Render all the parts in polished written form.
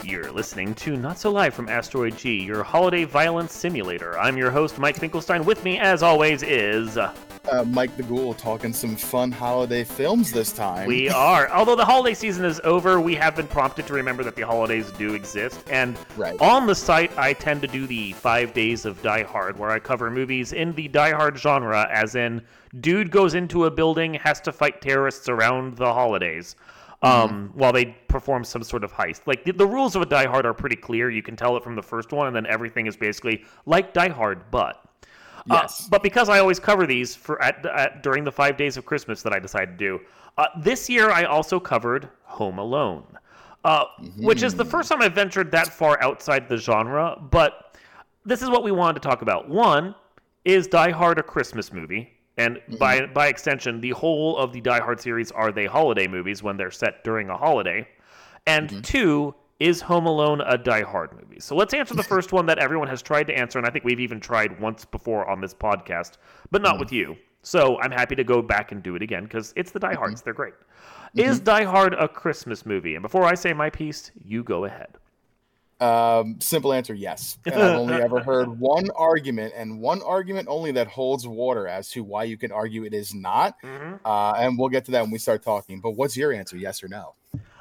You're listening to Not So Live from Asteroid G, your holiday violence simulator. I'm your host, Mike Finkelstein. With me, as always, is... Mike the Ghoul talking some fun holiday films this time. We are. Although the holiday season is over, we have been prompted to remember that the holidays do exist. And on the site, I tend to do the 5 days of Die Hard, where I cover movies in the Die Hard genre, as in, dude goes into a building, has to fight terrorists around the holidays. While they perform some sort of heist. Like, the rules of a Die Hard are pretty clear. You can tell it from the first one, and then everything is basically like Die Hard, but... Yes. But because I always cover these during the 5 days of Christmas that I decided to do, this year I also covered Home Alone, which is the first time I've ventured that far outside the genre, but this is what we wanted to talk about. One, is Die Hard a Christmas movie? And by extension, the whole of the Die Hard series are they holiday movies when they're set during a holiday? And two, is Home Alone a Die Hard movie? So let's answer the first one that everyone has tried to answer, and I think we've even tried once before on this podcast, but not with you. So I'm happy to go back and do it again, because it's the Die Hards. They're great. Is Die Hard a Christmas movie? And before I say my piece, you go ahead. Simple answer, yes. And I've only ever heard one argument, and one argument only that holds water as to why you can argue it is not. And we'll get to that when we start talking. But what's your answer, yes or no?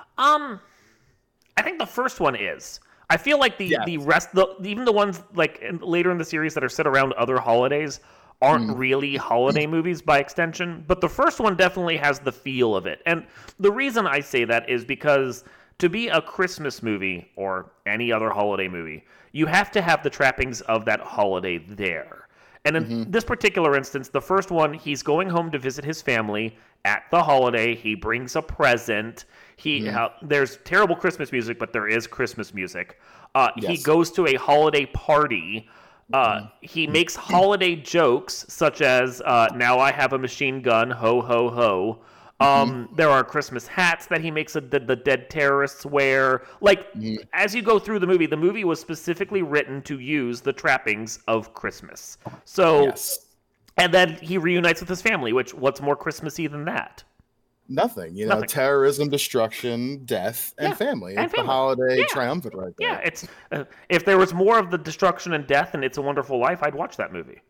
I think the first one is. I feel like the rest, even the ones like later in the series that are set around other holidays, aren't really holiday movies by extension. But the first one definitely has the feel of it. And the reason I say that is because to be a Christmas movie or any other holiday movie, you have to have the trappings of that holiday there. And in this particular instance, the first one, he's going home to visit his family at the holiday. He brings a present. There's terrible Christmas music, but there is Christmas music. He goes to a holiday party. He makes holiday jokes, such as, now I have a machine gun, ho, ho, ho. There are Christmas hats that he makes the dead terrorists wear. Like, as you go through the movie was specifically written to use the trappings of Christmas. So, and then he reunites with his family, which, what's more Christmassy than that? Nothing. Terrorism, destruction, death, and family. It's the holiday triumvirate right there. Yeah, it's if there was more of the destruction and death in It's a Wonderful Life, I'd watch that movie.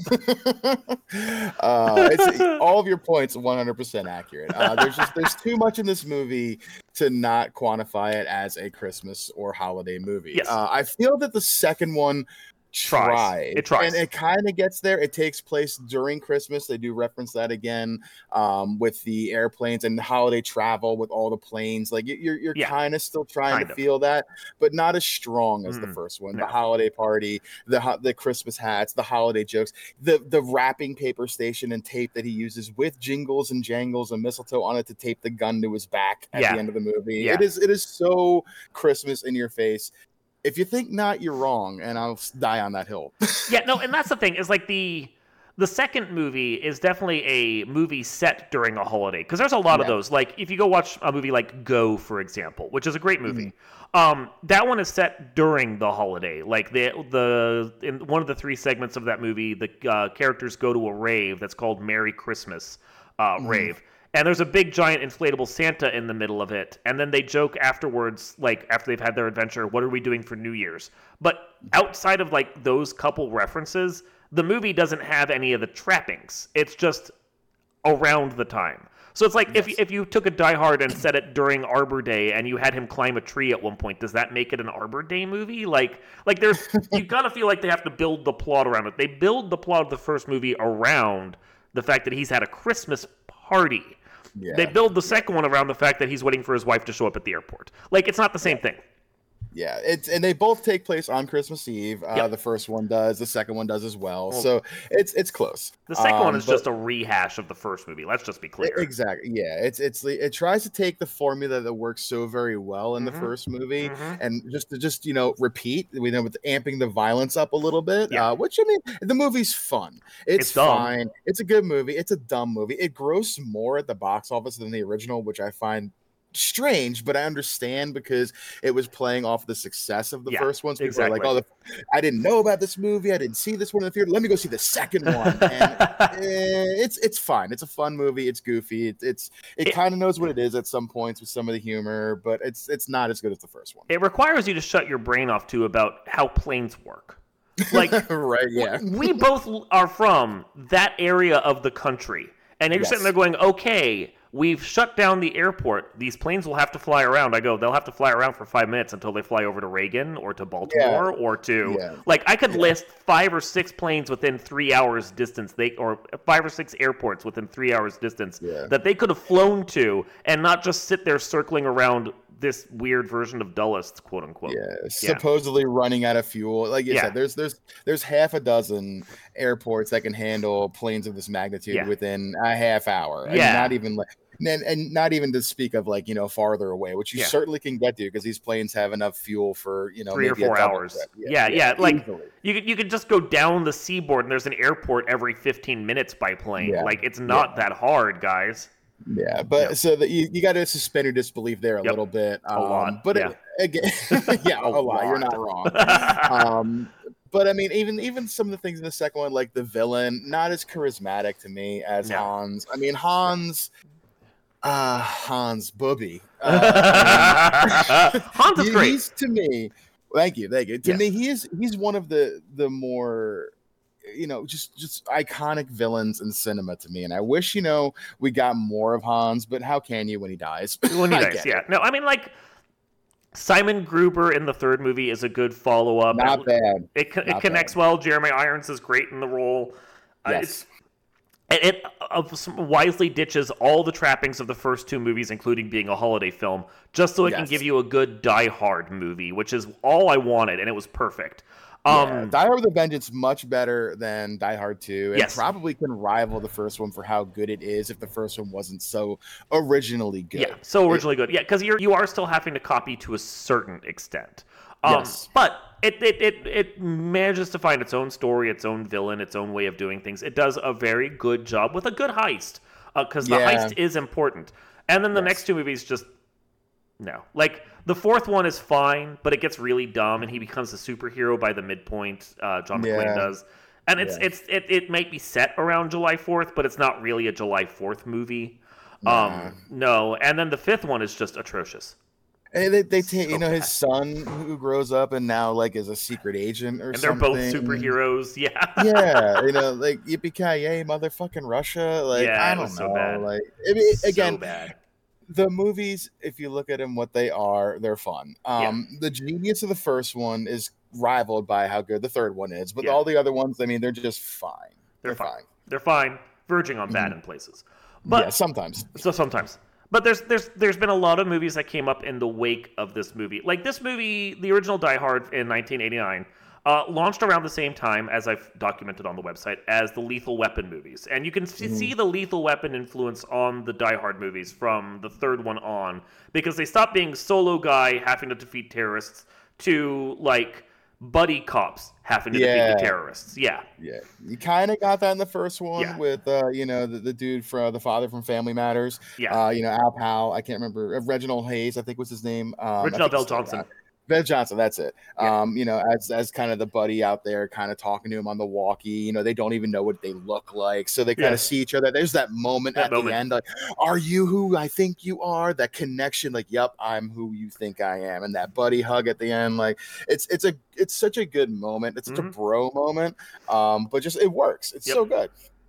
All of your points 100% accurate. There's too much in this movie to not quantify it as a Christmas or holiday movie. Yes. I feel that the second one tries. And it kind of gets there. It takes place during Christmas. They do reference that again with the airplanes and the holiday travel with all the planes. Like you're kind of still trying to feel that, but not as strong as the first one. The holiday party, the Christmas hats, the holiday jokes, the wrapping paper station and tape that he uses with jingles and jangles and mistletoe on it to tape the gun to his back at the end of the movie. It is so Christmas in your face. If you think not, you're wrong, and I'll die on that hill. And that's the thing, is like the second movie is definitely a movie set during a holiday, because there's a lot of those. Like, if you go watch a movie like Go, for example, which is a great movie, that one is set during the holiday. Like, in one of the three segments of that movie, the characters go to a rave that's called Merry Christmas rave. And there's a big, giant, inflatable Santa in the middle of it. And then they joke afterwards, like, after they've had their adventure, what are we doing for New Year's? But outside of, like, those couple references, the movie doesn't have any of the trappings. It's just around the time. So it's like, if you took a Die Hard and set it during Arbor Day and you had him climb a tree at one point, does that make it an Arbor Day movie? Like there's, you gotta feel like they have to build the plot around it. They build the plot of the first movie around the fact that he's had a Christmas party. They build the second one around the fact that he's waiting for his wife to show up at the airport. Like, it's not the same thing. Yeah, and they both take place on Christmas Eve. The first one does, the second one does as well. So it's close. The second one is just a rehash of the first movie. Let's just be clear. Exactly. Yeah, it tries to take the formula that works so very well in the first movie and just repeat. We know with amping the violence up a little bit. Which, I mean, the movie's fun. It's fine. It's a good movie. It's a dumb movie. It grossed more at the box office than the original, which I find strange, but I understand because it was playing off the success of the first ones. People exactly. are like, "Oh, I didn't know about this movie. I didn't see this one in the theater. Let me go see the second one." And it's fine. It's a fun movie. It's goofy. It kind of knows what it is at some points with some of the humor, but it's not as good as the first one. It requires you to shut your brain off too about how planes work. Like, right? Yeah, we both are from that area of the country, and you're sitting there going, "Okay, we've shut down the airport. These planes will have to fly around." I go, "They'll have to fly around for 5 minutes until they fly over to Reagan or to Baltimore or to like I could list 5 or 6 planes within 3 hours distance. Or 5 or 6 airports within 3 hours distance that they could have flown to and not just sit there circling around this weird version of Dulles, quote unquote. Supposedly running out of fuel. Like you said, there's half a dozen airports that can handle planes of this magnitude within a half hour. And not even like, and not even to speak of like, farther away, which you certainly can get to because these planes have enough fuel for 3 or 4 hours. Like you could just go down the seaboard and there's an airport every 15 minutes by plane. Like it's not that hard, guys. Yeah, but so that you got to suspend your disbelief there a little bit. A lot. But again, a lot. You're not wrong. But I mean, even some of the things in the second one, like the villain, not as charismatic to me as Hans. I mean, Hans Booby. Hans is great. He's, to me, thank you. To me, he's one of the more just iconic villains in cinema to me. And I wish, we got more of Hans, but how can you when he dies? When he dies, No, I mean, like, Simon Gruber in the third movie is a good follow-up. Not bad. It connects well. Jeremy Irons is great in the role. It wisely ditches all the trappings of the first 2 movies, including being a holiday film, just so it can give you a good Die Hard movie, which is all I wanted, and it was perfect. Die Hard with a Vengeance much better than Die Hard 2. It probably can rival the first one for how good it is if the first one wasn't so originally good. Yeah, so originally good. Yeah, because you are still having to copy to a certain extent. But it manages to find its own story, its own villain, its own way of doing things. It does a very good job with a good heist, because the heist is important. And then the next 2 movies just... No. Like, the fourth one is fine, but it gets really dumb, and he becomes a superhero by the midpoint. John McClane does. And it might be set around July 4th, but it's not really a July 4th movie. No. And then the fifth one is just atrocious. And they take, his son who grows up and now like is a secret agent or something. And they're both superheroes. Yeah. Like yippee-ki-yay, motherfucking Russia. Like, I don't know. So bad. Like, so bad. The movies, if you look at them, what they are, they're fun. The genius of the first one is rivaled by how good the third one is, but all the other ones, I mean, they're just fine. They're fine. They're fine, verging on bad in places. But sometimes. So sometimes. But there's been a lot of movies that came up in the wake of this movie. Like this movie, the original Die Hard in 1989, launched around the same time, as I've documented on the website, as the Lethal Weapon movies. And you can see the Lethal Weapon influence on the Die Hard movies from the third one on, because they stopped being solo guy having to defeat terrorists to, like, buddy cops having to defeat the terrorists. Yeah. You kind of got that in the first one with, the dude from the father from Family Matters. Al Powell. I can't remember. Reginald Hayes, I think was his name. Reginald Bell Johnson. Ben Johnson, that's it. As kind of the buddy out there, kind of talking to him on the walkie. They don't even know what they look like, so they kind of see each other. There's that moment at the end, like, "Are you who I think you are?" That connection, like, "Yep, I'm who you think I am," and that buddy hug at the end, like, it's such a good moment. It's such a bro moment, but just it works. It's so good.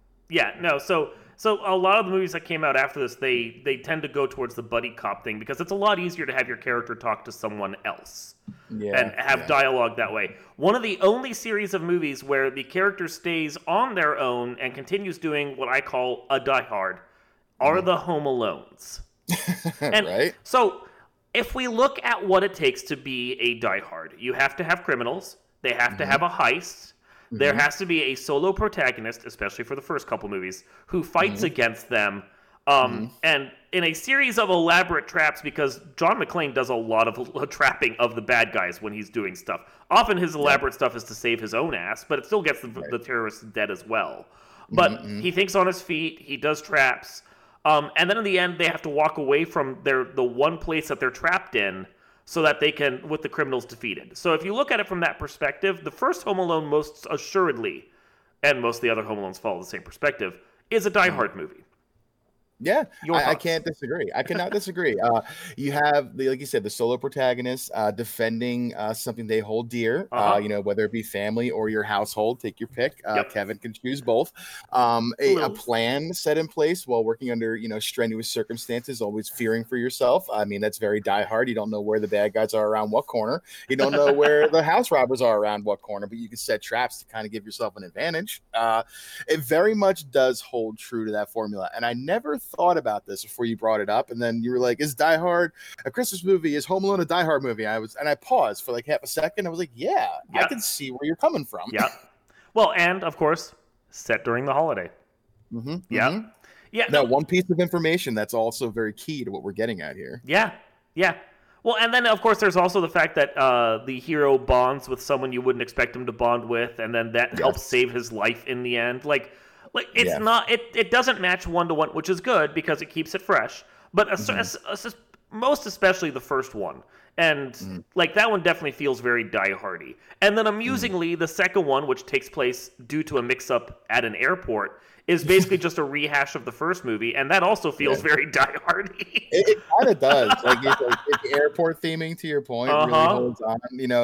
So a lot of the movies that came out after this, they tend to go towards the buddy cop thing because it's a lot easier to have your character talk to someone else and have dialogue that way. One of the only series of movies where the character stays on their own and continues doing what I call a Die Hard are the Home Alones. And so if we look at what it takes to be a Die Hard, you have to have criminals. They have to have a heist. There has to be a solo protagonist, especially for the first couple movies, who fights against them. And in a series of elaborate traps, because John McClane does a lot of trapping of the bad guys when he's doing stuff. Often his elaborate stuff is to save his own ass, but it still gets the terrorists dead as well. But he thinks on his feet. He does traps. And then in the end, they have to walk away from the one place that they're trapped in so that they can, with the criminals defeated. So if you look at it from that perspective, the first Home Alone most assuredly, and most of the other Home Alones follow the same perspective, is a Die Hard movie. Yeah, I can't disagree. I cannot disagree. You have, like you said, the solo protagonist defending something they hold dear, whether it be family or your household, take your pick. Kevin can choose both. A plan set in place while working under, strenuous circumstances, always fearing for yourself. I mean, that's very Die Hard. You don't know where the bad guys are around what corner. You don't know where the house robbers are around what corner, but you can set traps to kind of give yourself an advantage. It very much does hold true to that formula. And I never thought about this before you brought it up, and then you were like, is Die Hard a Christmas movie? Is Home Alone a Die Hard movie? I paused for like half a second. I was like, yeah. I can see where you're coming from. Yeah. Well, and of course, set during the holiday. Mm-hmm. Yeah. Mm-hmm. Yeah. Now, one piece of information that's also very key to what we're getting at here. Yeah. Yeah. Well, and then, of course, there's also the fact that the hero bonds with someone you wouldn't expect him to bond with, and then that helps save his life in the end. Like it's not, it doesn't match one-to-one, which is good because it keeps it fresh. But most especially the first one. And that one definitely feels very Die Hardy. And then amusingly, the second one, which takes place due to a mix-up at an airport, is basically just a rehash of the first movie, and that also feels very Die Hardy. It kind of does. It's airport theming, to your point, really holds on.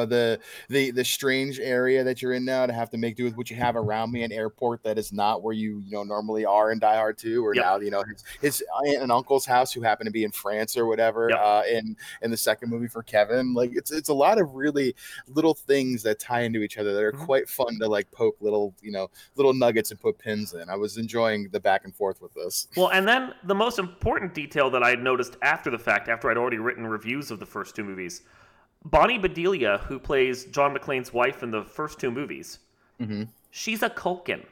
The strange area that you're in now to have to make do with what you have around me, an airport that is not where you normally are in Die Hard 2, or now his aunt and uncle's house who happen to be in France or whatever. In the second movie for Kevin, it's a lot of really little things that tie into each other that are quite fun to poke little nuggets and put pins in. I was enjoying the back and forth with this. Well, and then the most important detail that I had noticed after the fact, after I'd already written reviews of the first two movies, Bonnie Bedelia, who plays John McClane's wife in the first two movies, she's a Culkin.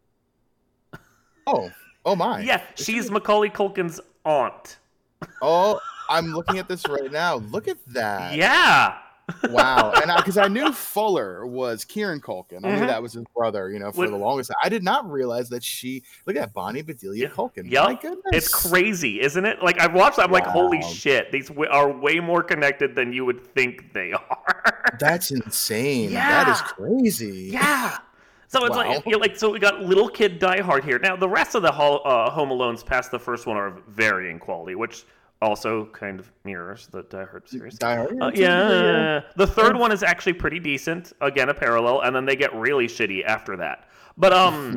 Oh my. Yeah, she's Macaulay Culkin's aunt. Oh, I'm looking at this right now. Look at that. Yeah. Wow. And because I knew Fuller was Kieran Culkin. I knew that was his brother, for the longest time. I did not realize that look at Bonnie Bedelia Culkin. Yep. My goodness. It's crazy, isn't it? I've watched it, I'm like, holy shit. These are way more connected than you would think they are. That's insane. Yeah. That is crazy. Yeah. So it's so we got little kid Die Hard here. Now, the rest of the Home Alones past the first one are varying quality, which also kind of mirrors the Die Hard series. Die Hard? The third one is actually pretty decent. Again, a parallel, and then they get really shitty after that. But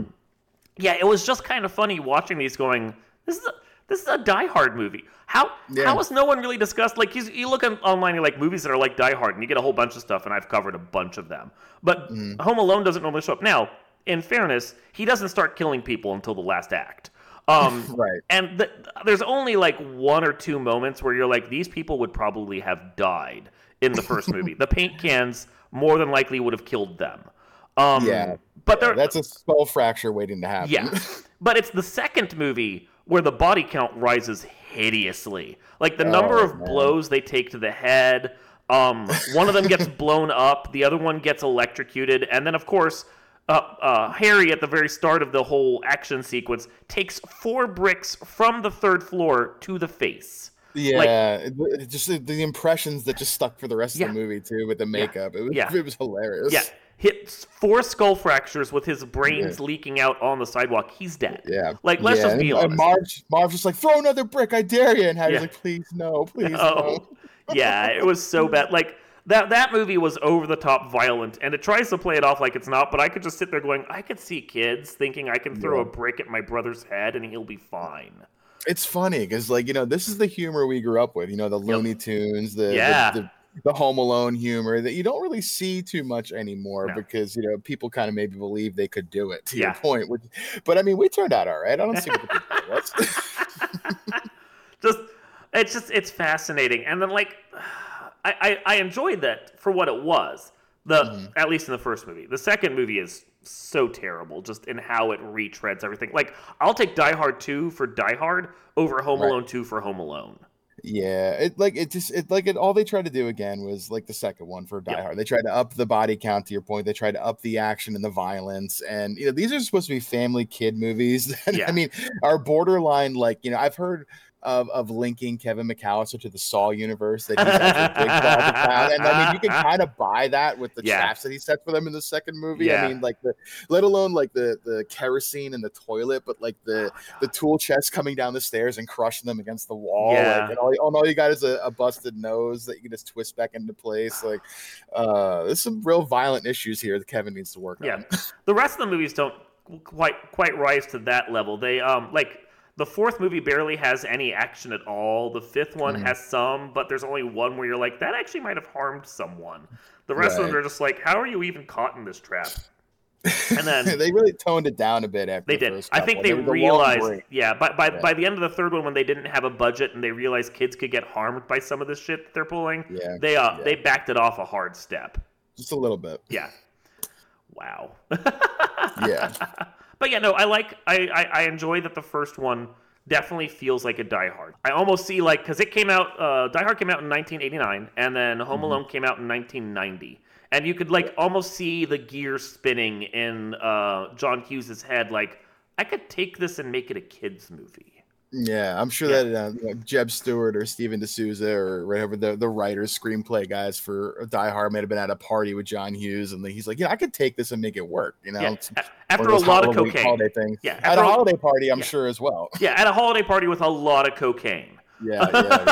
it was just kind of funny watching these going, this is a Die Hard movie. How has no one really discussed, you look online, you're like, movies that are like Die Hard, and you get a whole bunch of stuff, and I've covered a bunch of them. But Home Alone doesn't normally show up. Now, in fairness, he doesn't start killing people until the last act. Right. And there's only one or two moments where you're like, these people would probably have died in the first movie. The paint cans more than likely would have killed them. But that's a skull fracture waiting to happen. Yeah. But it's the second movie where the body count rises hideously. The number of blows they take to the head. One of them gets blown up. The other one gets electrocuted. And then, of course, Harry, at the very start of the whole action sequence, takes 4 bricks from the 3rd floor to the face. Yeah, just the impressions that just stuck for the rest of the movie, too, with the makeup. It was hilarious. Yeah. Hits 4 skull fractures with his brains leaking out on the sidewalk. He's dead. Yeah. Let's just be honest. And Marv's just like, throw another brick, I dare you. And Harry's like, please, no, please, no. Yeah, it was so bad. That movie was over-the-top violent, and it tries to play it off like it's not, but I could just sit there going, I could see kids thinking I can throw a brick at my brother's head and he'll be fine. It's funny, because, this is the humor we grew up with, the Looney Tunes, the Home Alone humor that you don't really see too much anymore because, people kind of maybe believe they could do it, to your point. But, I mean, we turned out all right. I don't see what the big deal was. It's fascinating. And then, I enjoyed that for what it was. At least in the first movie. The second movie is so terrible, just in how it retreads everything. I'll take Die Hard 2 for Die Hard over Home Alone 2 for Home Alone. Yeah, all they tried to do again was like the second one for Die Hard. They tried to up the body count, to your point. They tried to up the action and the violence. And these are supposed to be family kid movies. I mean, are borderline, like, I've heard of linking Kevin McAllister to the Saw universe, that he's actually big fan. And I mean, you can kind of buy that with the traps that he set for them in the second movie. I mean, like let alone like the kerosene in the toilet, but like the tool chest coming down the stairs and crushing them against the wall. Like, and all you got is a busted nose that you can just twist back into place. Like, there's some real violent issues here that Kevin needs to work on. The rest of the movies don't quite rise to that level. They like. The fourth movie barely has any action at all. The fifth one has some, but there's only one where you're like, that actually might have harmed someone. The rest of them are just like, how are you even caught in this trap? And then they really toned it down a bit after they did. I think they realized, by the end of the third one, when they didn't have a budget and they realized kids could get harmed by some of this shit that they're pulling, they backed it off a hard step. Just a little bit. Yeah. Wow. Yeah. But yeah, no, I enjoy that the first one definitely feels like a Die Hard. I almost see, like, because it came out, Die Hard came out in 1989, and then Home Alone came out in 1990. And you could, like, almost see the gears spinning in John Hughes' head, like, I could take this and make it a kid's movie. Yeah, I'm sure that Jeb Stewart or Steven D'Souza or whatever the writers, screenplay guys for Die Hard might have been at a party with John Hughes, and he's like, I could take this and make it work. After a lot of cocaine. At a holiday party, I'm sure as well. Yeah, at a holiday party with a lot of cocaine. Yeah.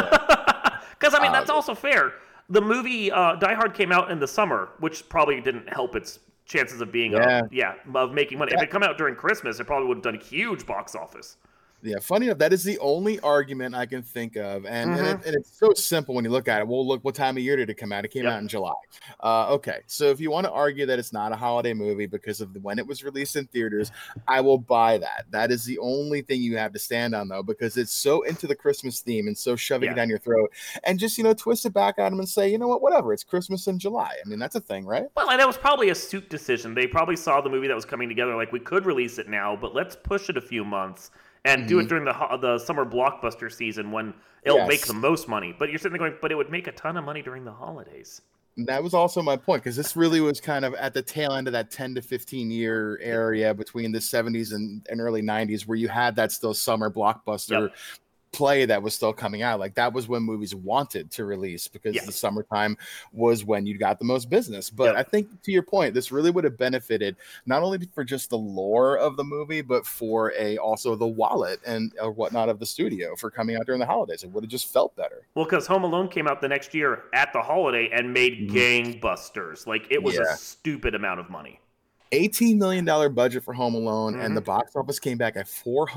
Because I mean, that's also fair. The movie Die Hard came out in the summer, which probably didn't help its chances of being of making money. If it had come out during Christmas, it probably would have done a huge box office. Yeah, funny enough, that is the only argument I can think of, and it's so simple when you look at it. Well, look, what time of year did it come out? It came out in July. Okay, so if you want to argue that it's not a holiday movie because of when it was released in theaters, I will buy that. That is the only thing you have to stand on, though, because it's so into the Christmas theme and so shoving it down your throat, and just twist it back at them and say, whatever, it's Christmas in July. I mean, that's a thing, right? Well, and that was probably a suit decision. They probably saw the movie that was coming together, like, we could release it now, but let's push it a few months. And do it during the summer blockbuster season when it'll make the most money. But you're sitting there going, but it would make a ton of money during the holidays. That was also my point, because this really was kind of at the tail end of that 10 to 15 year area between the 70s and early 90s, where you had that still summer blockbuster play that was still coming out. Like, that was when movies wanted to release, because the summertime was when you got the most business. But I think, to your point, this really would have benefited not only for just the lore of the movie, but for also the wallet and whatnot of the studio for coming out during the holidays. It would have just felt better. Well, because Home Alone came out the next year at the holiday and made gangbusters. Like, it was a stupid amount of money. $18 million budget for Home Alone, and the box office came back at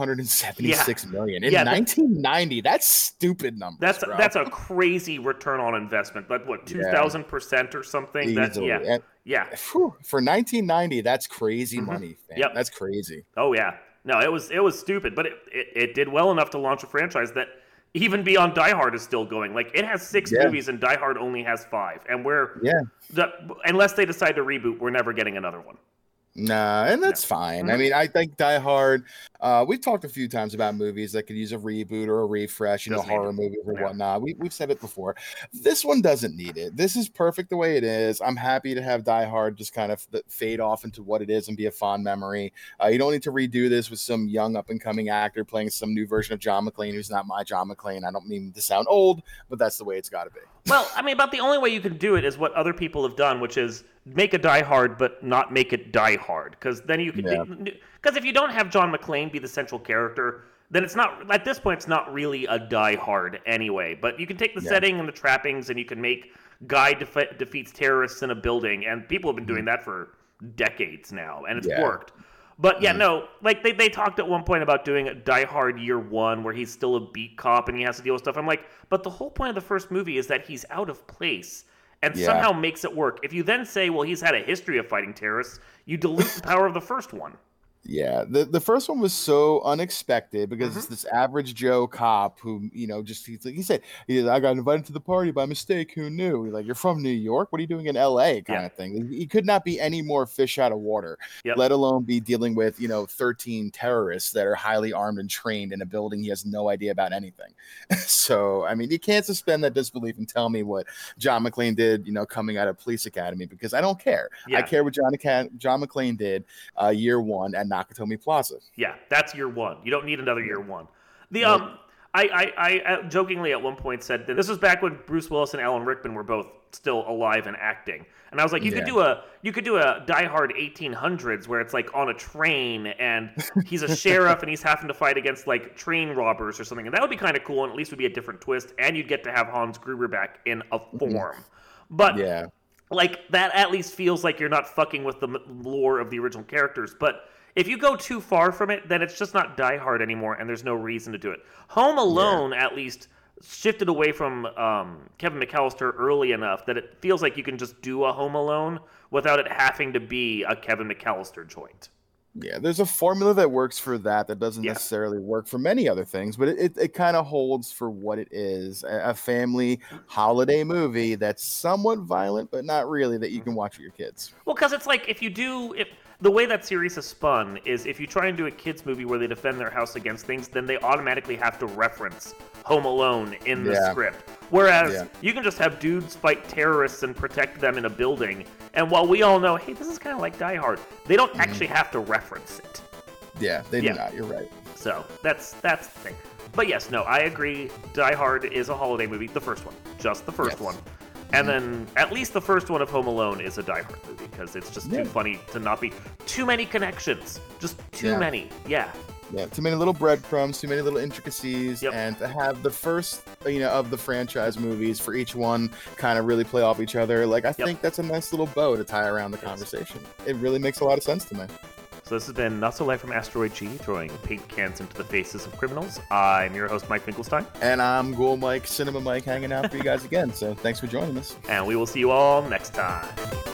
$476 million in 1990. That's stupid numbers. That's a crazy return on investment. Like, what, 2,000% or something? Easily. For 1990, that's crazy money. Fam. That's crazy. Oh yeah, no, it was stupid, but it did well enough to launch a franchise that even beyond Die Hard is still going. Like, it has 6 movies and Die Hard only has 5, and unless they decide to reboot, we're never getting another one. Nah, and that's fine. I mean, I think Die Hard, we've talked a few times about movies that could use a reboot or a refresh, horror movies or whatnot. We've said it before. This one doesn't need it. This is perfect the way it is. I'm happy to have Die Hard just kind of fade off into what it is and be a fond memory. You don't need to redo this with some young up-and-coming actor playing some new version of John McClane who's not my John McClane. I don't mean to sound old, but that's the way it's got to be. Well, I mean, about the only way you can do it is what other people have done, which is make a Die Hard, but not make it Die Hard. Because then you can, because if you don't have John McClane be the central character, then it's not, at this point, it's not really a Die Hard anyway. But you can take the setting and the trappings, and you can make Guy defeats terrorists in a building, and people have been doing that for decades now, and it's worked. But like they talked at one point about doing a Die Hard Year One where he's still a beat cop and he has to deal with stuff. I'm like, but the whole point of the first movie is that he's out of place and somehow makes it work. If you then say, well, he's had a history of fighting terrorists, you dilute the power of the first one. Yeah, the first one was so unexpected because it's this average Joe cop who, just he said, I got invited to the party by mistake. Who knew? Like, you're from New York. What are you doing in L.A. kind of thing? He could not be any more fish out of water, let alone be dealing with 13 terrorists that are highly armed and trained in a building he has no idea about anything. So, I mean, you can't suspend that disbelief and tell me what John McClane did, coming out of police academy, because I don't care. I care what John McClane did year one and Nakatomi Plaza. Yeah, that's year one. You don't need another year one. I jokingly at one point said that this was back when Bruce Willis and Alan Rickman were both still alive and acting, and I was like, you could do a Die Hard 1800s where it's like on a train and he's a sheriff and he's having to fight against like train robbers or something, and that would be kind of cool, and at least would be a different twist, and you'd get to have Hans Gruber back in a form, but like that at least feels like you're not fucking with the lore of the original characters, but. If you go too far from it, then it's just not Die Hard anymore, and there's no reason to do it. Home Alone, at least, shifted away from Kevin McAllister early enough that it feels like you can just do a Home Alone without it having to be a Kevin McAllister joint. Yeah, there's a formula that works for that doesn't necessarily work for many other things, but it kind of holds for what it is, a family holiday movie that's somewhat violent, but not really, that you can watch with your kids. Well, because it's like, if the way that series is spun is if you try and do a kids movie where they defend their house against things, then they automatically have to reference Home Alone in the script. Whereas you can just have dudes fight terrorists and protect them in a building. And while we all know, hey, this is kind of like Die Hard, they don't actually have to reference it. Yeah, they do not. You're right. So that's the thing. But yes, no, I agree. Die Hard is a holiday movie. The first one. Just the first one. And then at least the first one of Home Alone is a Die Hard movie because it's just too funny to not be too many connections. Just too many. Yeah, too many little breadcrumbs, too many little intricacies, and to have the first, of the franchise movies for each one kind of really play off each other. Like, I think that's a nice little bow to tie around the conversation. It really makes a lot of sense to me. So this has been Not So Live from Asteroid G, throwing paint cans into the faces of criminals. I'm your host, Mike Finkelstein. And I'm Ghoul Mike, Cinema Mike, hanging out for you guys again. So thanks for joining us. And we will see you all next time.